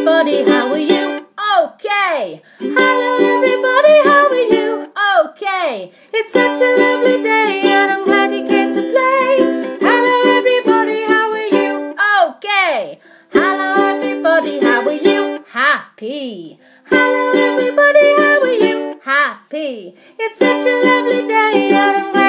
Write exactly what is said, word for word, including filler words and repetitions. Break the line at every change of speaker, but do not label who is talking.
everybody, how are you? Okay. Hello everybody, how are you? Okay. It's such a lovely day and I'm glad you came to play. Hello everybody, how are you? Okay. Hello everybody, how are you? Happy. Hello everybody, how are you? Happy. It's such a lovely day and I'm glad